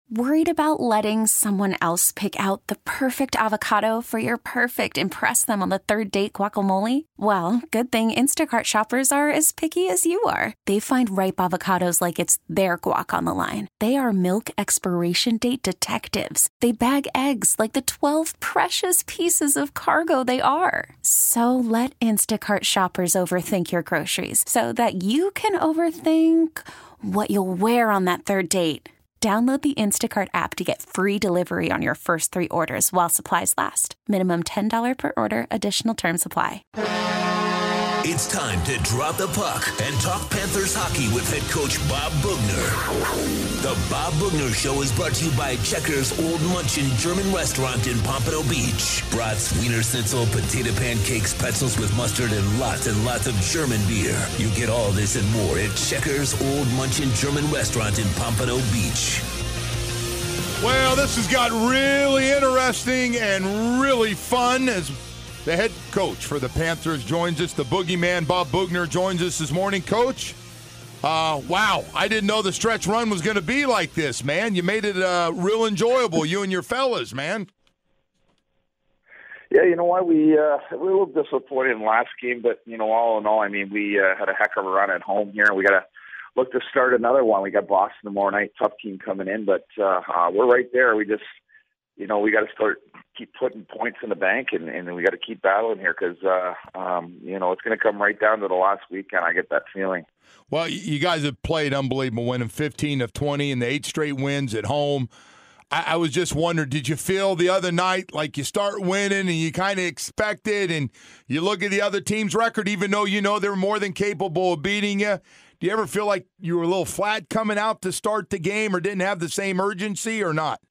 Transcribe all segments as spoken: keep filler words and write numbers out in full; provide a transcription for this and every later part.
Worried about letting someone else pick out the perfect avocado for your perfect impress them on the third date guacamole? Well, good thing Instacart shoppers are as picky as you are. They find ripe avocados like it's their guac on the line. They are milk expiration date detectives. They bag eggs like the twelve precious pieces of cargo they are. So let Instacart shoppers overthink your groceries so that you can overthink what you'll wear on that third date. Download the Instacart app to get free delivery on your first three orders while supplies last. Minimum ten dollars per order. Additional terms apply. It's time to drop the puck and talk Panthers hockey with head coach Bob Boughner. The Bob Boughner Show is brought to you by Checkers Old Munchin German Restaurant in Pompano Beach. Brats, Wiener Schnitzel, potato pancakes, pretzels with mustard, and lots and lots of German beer. You get all this and more at Checkers Old Munchin German Restaurant in Pompano Beach. Well, this has got really interesting and really fun as the head coach for the Panthers joins us. The boogeyman, Bob Boughner, joins us this morning. Coach, uh, wow, I didn't know the stretch run was going to be like this, man. You made it uh, real enjoyable, you and your fellas, man. Yeah, you know what? We, uh, we were a little disappointed in the last game, but, you know, all in all, I mean, we uh, had a heck of a run at home here. We got to look to start another one. We got Boston tomorrow night, tough team coming in, but uh, uh, we're right there. We just, you know, we got to start keep putting points in the bank, and, and we got to keep battling here because, uh, um, you know, it's going to come right down to the last weekend. I get that feeling. Well, you guys have played unbelievable, winning fifteen of twenty and the eight straight wins at home. I, I was just wondering, did you feel the other night like you start winning and you kind of expect it, and you look at the other team's record, even though you know they're more than capable of beating you? Do you ever feel like you were a little flat coming out to start the game or didn't have the same urgency or not?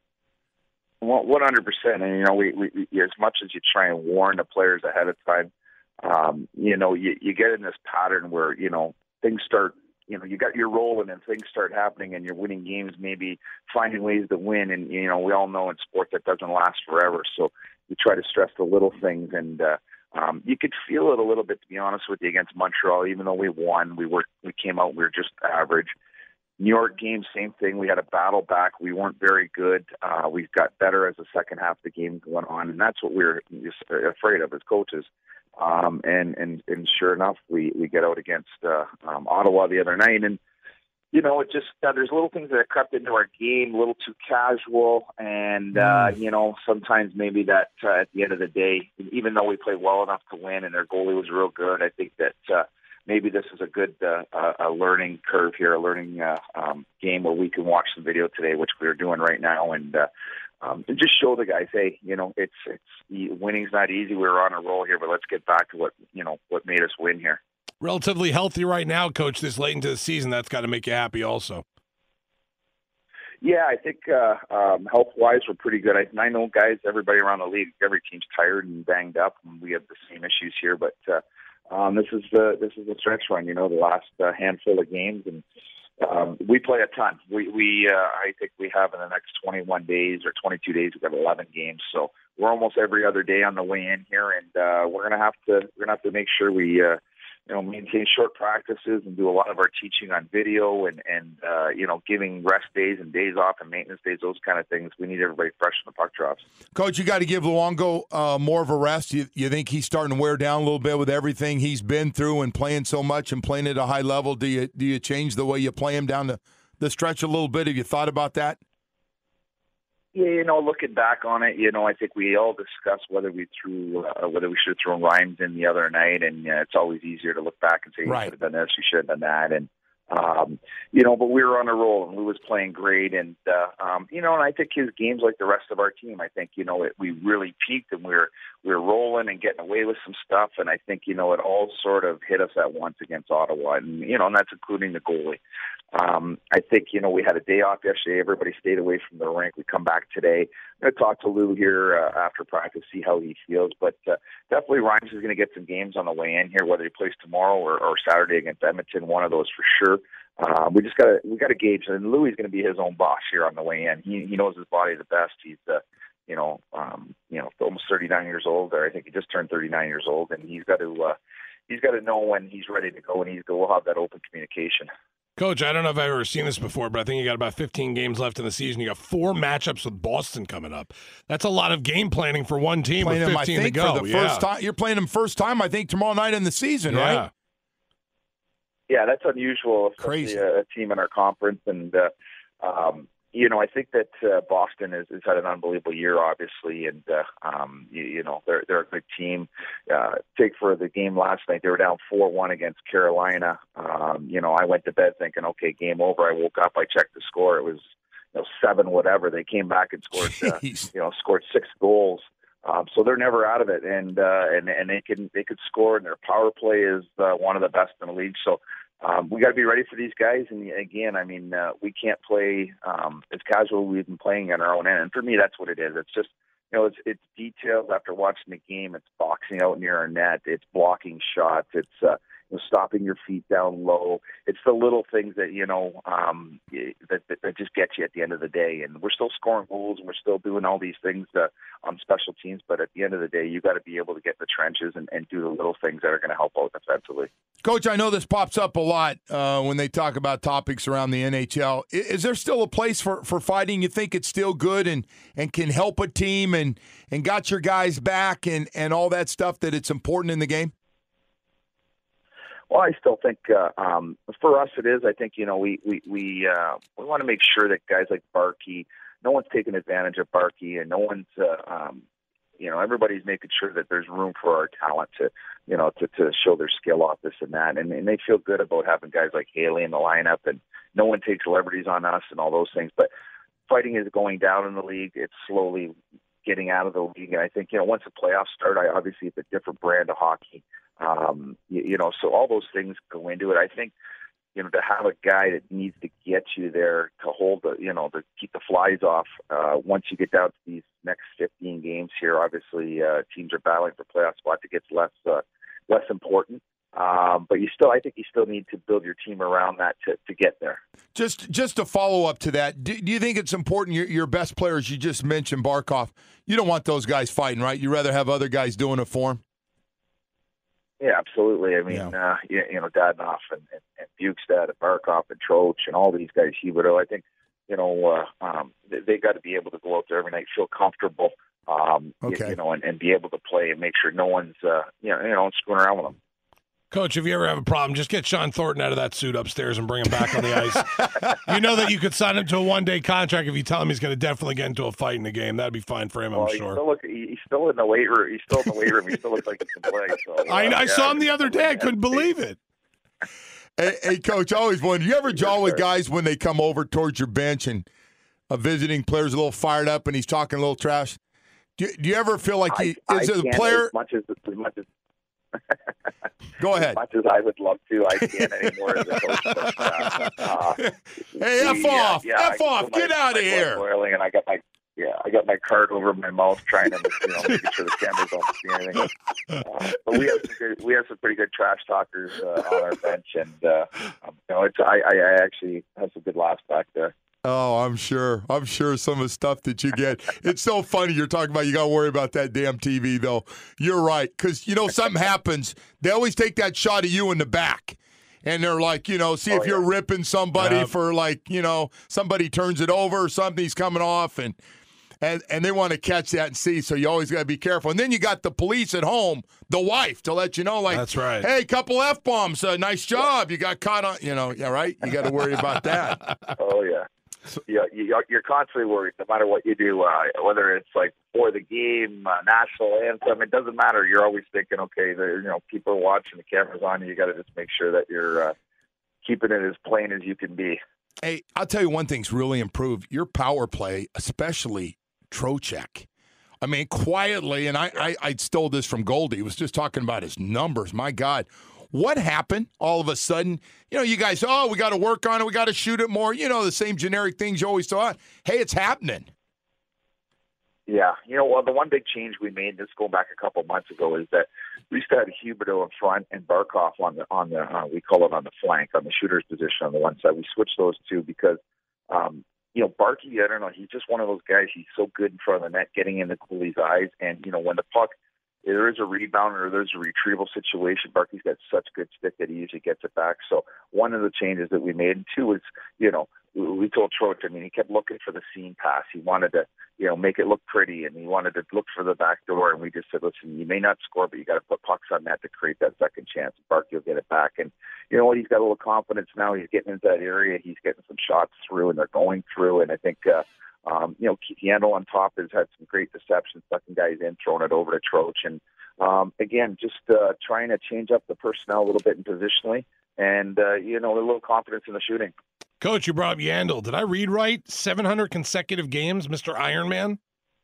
One hundred percent, and you know, we, we as much as you try and warn the players ahead of time, um, you know, you, you get in this pattern where you know things start. You know, you got your rolling and things start happening, and you're winning games, maybe finding ways to win. And you know, we all know in sport that doesn't last forever. So you try to stress the little things, and uh, um, you could feel it a little bit, to be honest with you, against Montreal. Even though we won, we were we came out, we were just average. New York game, same thing. We had a battle back. We weren't very good. Uh, we got better as the second half of the game went on, and that's what we were afraid of as coaches. Um, and, and, and sure enough, we, we get out against uh, um, Ottawa the other night. And, you know, it just uh, there's little things that crept into our game, a little too casual. And, uh, you know, sometimes maybe that uh, at the end of the day, even though we played well enough to win and their goalie was real good, I think that uh, – maybe this is a good uh, a learning curve here, a learning uh, um, game where we can watch some video today, which we're doing right now, and uh, um, and just show the guys, hey, you know, it's it's winning's not easy. We're on a roll here, but let's get back to what you know what made us win here. Relatively healthy right now, Coach. This late into the season, that's got to make you happy, also. Yeah, I think uh, um, health-wise, we're pretty good. I, I know, guys, everybody around the league, every team's tired and banged up, and we have the same issues here, but. Uh, Um, this is the this is the stretch run, you know, the last uh, handful of games, and um, we play a ton. We we uh, I think we have in the next twenty-one days or twenty-two days, we've got eleven games, so we're almost every other day on the way in here, and uh, we're gonna have to we're gonna have to make sure we uh, you know maintain short practices and do a lot of our teaching on video and and uh, you know giving rest days and days off and maintenance days, those kind of things. We need everybody fresh when the puck drops. Coach, you got to give Luongo uh, more of a rest. You, you think he's starting to wear down a little bit with everything he's been through and playing so much and playing at a high level? Do you do you change the way you play him down the, the stretch a little bit? Have you thought about that? Yeah, you know, looking back on it, you know, I think we all discussed whether we threw, uh, whether we should have thrown Rhymes in the other night, and uh, it's always easier to look back and say, right. You should have done this, you should have done that, and um, you know, but we were on a roll, and Lou was playing great, and uh, um, you know, and I think his game's like the rest of our team. I think you know, it, we really peaked, and we were we were rolling and getting away with some stuff, and I think you know, it all sort of hit us at once against Ottawa, and you know, and that's including the goalie. Um, I think, you know, we had a day off yesterday. Everybody stayed away from the rink. We come back today. I'm going to talk to Lou here uh, after practice, see how he feels. But uh, definitely Rhymes is going to get some games on the way in here, whether he plays tomorrow or, or Saturday against Edmonton, one of those for sure. Uh, we just got to we got to gauge. And Louis is going to be his own boss here on the way in. He he knows his body the best. He's uh, you know um, you know almost thirty-nine years old. Or I think he just turned thirty-nine years old, and he's got to uh, he's got to know when he's ready to go, and he's will have that open communication. Coach, I don't know if I've ever seen this before, but I think you got about fifteen games left in the season. You got four matchups with Boston coming up. That's a lot of game planning for one team Playing with them, fifteen I think, to go. for the yeah. first time. You're playing them first time, I think, tomorrow night in the season, yeah. right? Yeah, that's unusual, especially Crazy. a, a team in our conference. And, uh, um, you know, I think that uh, Boston has, has had an unbelievable year, obviously, and, uh, um, you, you know, they're, they're a good team. Uh, take for the game last night, they were down four one against Carolina. Um, you know, I went to bed thinking, okay, game over. I woke up, I checked the score. It was, you know, seven whatever. They came back and scored, uh, you know, scored six goals. Um, so they're never out of it, and uh, and and they can they could score, and their power play is uh, one of the best in the league. So um, we got to be ready for these guys. And again, I mean, uh, we can't play um, as casual as we've been playing on our own end. And for me, that's what it is. It's just, you know, it's it's details after watching the game. It's boxing out near our net. It's blocking shots. It's uh, you know, stopping your feet down low. It's the little things that, you know, um, that, that that just get you at the end of the day. And we're still scoring goals, and we're still doing all these things uh, on special teams. But at the end of the day, you got to be able to get in the trenches and, and do the little things that are going to help out defensively. Coach, I know this pops up a lot uh, when they talk about topics around the N H L. Is, is there still a place for, for fighting? You think it's still good and, and can help a team and, and got your guys back and, and all that stuff, that it's important in the game? Well, I still think uh, um, for us it is. I think, you know, we we we, uh, we want to make sure that guys like Barkey, no one's taking advantage of Barkey, and no one's, uh, um, you know, everybody's making sure that there's room for our talent to, you know, to, to show their skill off, this and that, and, and they feel good about having guys like Haley in the lineup, and no one takes liberties on us and all those things. But fighting is going down in the league. It's slowly getting out of the league, and I think, you know, once the playoffs start, I obviously it's a different brand of hockey. Um, you, you know, so all those things go into it. I think, you know, to have a guy that needs to get you there to hold the, you know, to keep the flies off. Uh, once you get down to these next fifteen games here, obviously uh, teams are battling for playoff spot. It gets less uh, less important. Um, but you still, I think, you still need to build your team around that to, to get there. Just, just to follow up to that, do, do you think it's important? Your, your best players, you just mentioned Barkov. You don't want those guys fighting, right? You rather have other guys doing it for them. Yeah, absolutely. I mean, yeah. uh, you, you know, Dadnoff and, and, and Bukestad and Barkov and Troach and all these guys, Huberdeau, I think, you know, uh, um, they, they got to be able to go out there every night, feel comfortable, um, okay. you, you know, and, and be able to play and make sure no one's, uh, you know, you know, screwing around with them. Coach, if you ever have a problem, just get Sean Thornton out of that suit upstairs and bring him back on the ice. You know that you could sign him to a one-day contract if you tell him he's going to definitely get into a fight in the game. That'd be fine for him, well, I'm he's sure. Still look, he's still in the weight room. He's still in the weight room. He still looks like he can play. So, uh, I, I yeah, saw him the other day. I couldn't believe it. Hey, hey, Coach, I always wonder, you ever jaw with guys when they come over towards your bench and a visiting player's a little fired up and he's talking a little trash? Do, do you ever feel like he I, is I a can't player? As much as, as much as Go ahead. As much as I would love to, I can't anymore as a coach. But, uh, uh, hey, F we, off! Uh, yeah, F off! My, Get out of here! Boiling, and I got my yeah, I got my card over my mouth, trying to, you know, making sure the cameras don't see anything. Uh, but we have some good, we have some pretty good trash talkers uh, on our bench, and uh, um, you know, it's I, I actually have some good laughs back there. Oh, I'm sure. I'm sure some of the stuff that you get. It's so funny you're talking about you got to worry about that damn T V, though. You're right. Because, you know, something happens. They always take that shot of you in the back. And they're like, you know, see oh, if you're yeah. ripping somebody yeah. for, like, you know, somebody turns it over or something's coming off. And, and, and they want to catch that and see. So you always got to be careful. And then you got the police at home, the wife, to let you know, like, that's right. Hey, couple F-bombs. Uh, nice job. You got caught on, you know, yeah, right? You got to worry about that. Oh, yeah. So, yeah, you're constantly worried no matter what you do, uh, whether it's like for the game, uh, national anthem, it doesn't matter. You're always thinking, okay, you know, people are watching, the camera's on you. You got to just make sure that you're uh, keeping it as plain as you can be. Hey, I'll tell you one thing's really improved. Your power play, especially Trocheck. I mean, quietly, and I, I, I stole this from Goldie. He was just talking about his numbers. My God. What happened all of a sudden? You know, you guys, oh, we got to work on it. We got to shoot it more. You know, the same generic things you always thought. Hey, it's happening. Yeah. You know, well, the one big change we made, this going back a couple of months ago, is that we used to have Huberdeau in front and Barkov on the, on the uh, we call it on the flank, on the shooter's position on the one side. We switched those two because, um, you know, Barkey, I don't know, he's just one of those guys. He's so good in front of the net, getting in the goalie's eyes. And, you know, when the puck there is a rebound or there's a retrieval situation, Barkley's got such good stick that he usually gets it back. So one of the changes that we made, and two is, you know, we told Troach, I mean, he kept looking for the seam pass. He wanted to, you know, make it look pretty, and he wanted to look for the back door. And we just said, listen, you may not score, but you got to put pucks on net to create that second chance. Barkley will get it back. And you know what? He's got a little confidence now. He's getting into that area. He's getting some shots through, and they're going through. And I think, uh, um, you know, Keith Yandel on top has had some great deception, sucking guys in, throwing it over to Troach. And um, again, just uh, trying to change up the personnel a little bit and positionally, and uh, you know, a little confidence in the shooting. Coach, you brought up Yandel. Did I read right? seven hundred consecutive games, Mister Ironman?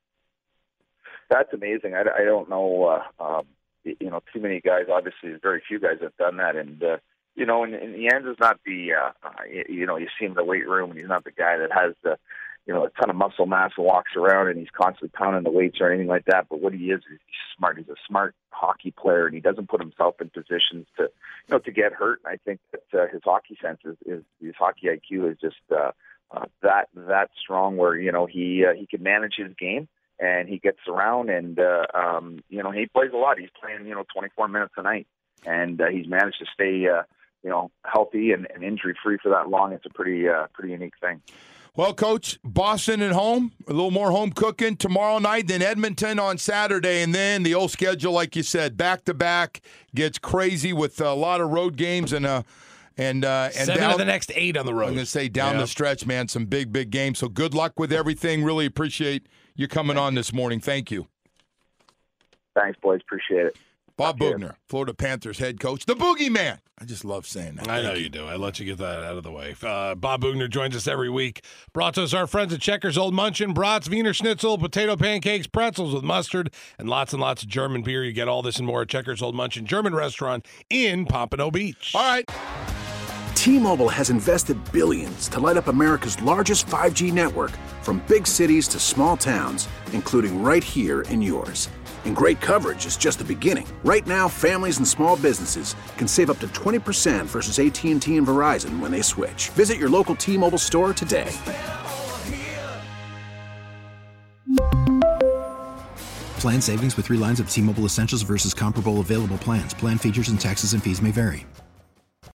That's amazing. I, I don't know, uh, um, you know, too many guys. Obviously, very few guys have done that. And, uh, you know, and, and Yandel's not the, uh, uh, you know, you see him in the weight room, and he's not the guy that has the, you know, a ton of muscle mass and walks around and he's constantly pounding the weights or anything like that. But what he is, is he's smart. He's a smart hockey player, and he doesn't put himself in positions to, you know, to get hurt. And I think that uh, his hockey sense is, is his hockey I Q is just uh, uh, that that strong, where you know he uh, he can manage his game, and he gets around, and uh, um, you know he plays a lot. He's playing you know twenty-four minutes a night, and uh, he's managed to stay uh, you know healthy and, and injury free for that long. It's a pretty uh, pretty unique thing. Well, Coach, Boston at home, a little more home cooking tomorrow night, then Edmonton on Saturday, and then the old schedule, like you said, back-to-back, gets crazy with a lot of road games and uh, and uh, and Seven down, of the next eight on the road. I'm going to say down yeah. the stretch, man, some big, big games. So good luck with everything. Really appreciate you coming on this morning. Thank you. Thanks, boys. Appreciate it. Bob Boughner, Florida Panthers head coach, the boogeyman. I just love saying that. I know you do. I let you get that out of the way. Uh, Bob Boughner joins us every week. Brought to us our friends at Checkers Old Munchin, brats, Wiener Schnitzel, potato pancakes, pretzels with mustard, and lots and lots of German beer. You get all this and more at Checkers Old Munchin German restaurant in Pompano Beach. All right. T-Mobile has invested billions to light up America's largest five G network, from big cities to small towns, including right here in yours. And great coverage is just the beginning. Right now, families and small businesses can save up to twenty percent versus A T and T and Verizon when they switch. Visit your local T-Mobile store today. Plan savings with three lines of T-Mobile Essentials versus comparable available plans. Plan features and taxes and fees may vary.